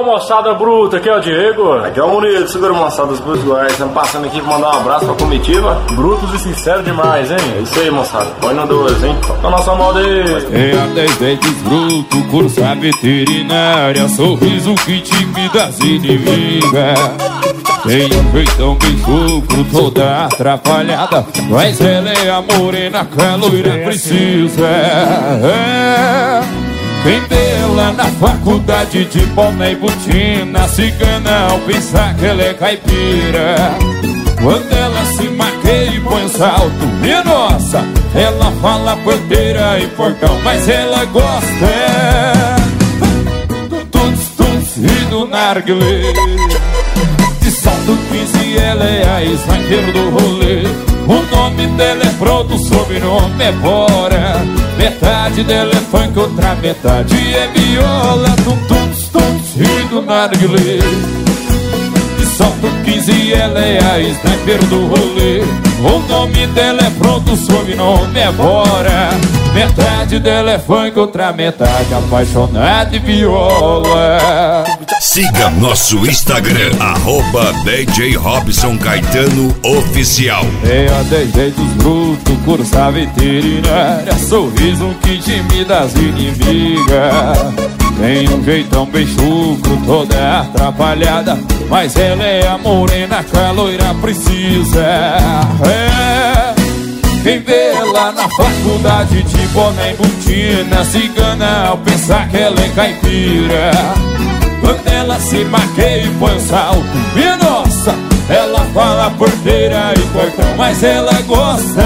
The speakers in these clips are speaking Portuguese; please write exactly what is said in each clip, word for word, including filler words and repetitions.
moçada bruta, aqui é o Diego. Aqui é o Murilo, segura moçada dos Brutos Goiás. Estamos passando aqui pra mandar um abraço pra comitiva. Brutos e sinceros demais, hein? É isso aí, moçada. Põe no dois, hein? Toca a nossa moda aí. É a dez dentes bruto, cursa veterinária, sorriso que intimida as inimigas. Tem um jeitão bem chucro, toda atrapalhada, mas ela é a morena que a loira precisa. É. Quem dela na faculdade de boné e botina, cigana ao pensar que ela é caipira. Quando ela se maqueia e põe salto, minha nossa, ela fala porteira e portão, mas ela gosta é tuts, tuts e do narguilé. De salto quinze ela é a sniper do rolê. O nome dela é Proto, sobrenome é Bora. Metade dela é funk, outra metade é viola. Tum, tum, tum, e do narguilé. De salto quinze ela é a sniper do rolê. O nome dela é Proto, sobrenome é Bora. Metade dela é funk, outra metade apaixonada de viola. Siga nosso Instagram, arroba D J Robson Caetano Oficial. É a dez dentes bruto, cursa veterinária, sorriso que intimida as inimigas. Tem um jeitão bem chucro, toda atrapalhada, mas ela é a morena que a loira precisa. É. Quem vê ela na faculdade de boné e botina, cigana ao pensar que ela é caipira. Quando ela se maqueia e põe o salto, minha nossa, ela fala porteira e portão, mas ela gosta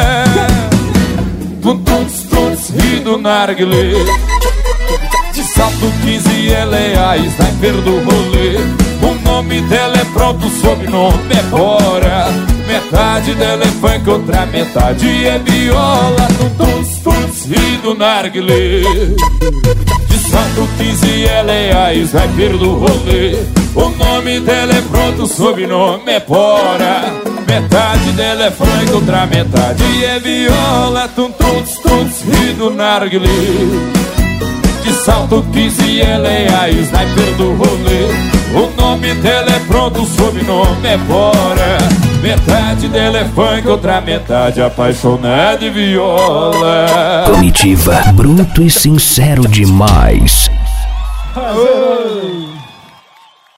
tum, tuts, tuts e do narguilé. De salto quinze ela é a sniper do rolê. O nome dela é Pronto, sobrenome é Bora. Metade dela é funk, outra metade é viola. Tum, tuts, tuts e do narguilé. De salto quinze ela é a sniper do rolê. O nome dela é Pronto, sobrenome é Bora. Metade dela é funk, outra metade é viola. Tum, tuts, tuts e do narguilé. De salto quinze ela é a sniper do rolê. O nome dela é Pronto, sobrenome é Bora. Metade dela é funk, outra metade apaixonada de viola. Comitiva bruto e sincero demais. Prazer.